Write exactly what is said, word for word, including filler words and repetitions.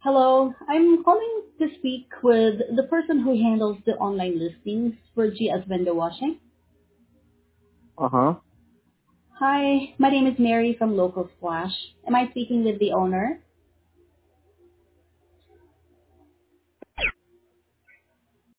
Hello, I'm calling to speak with the person who handles the online listings for G S Window Washing. Uh-huh. Hi, my name is Mary from Local Splash. Am I speaking with the owner?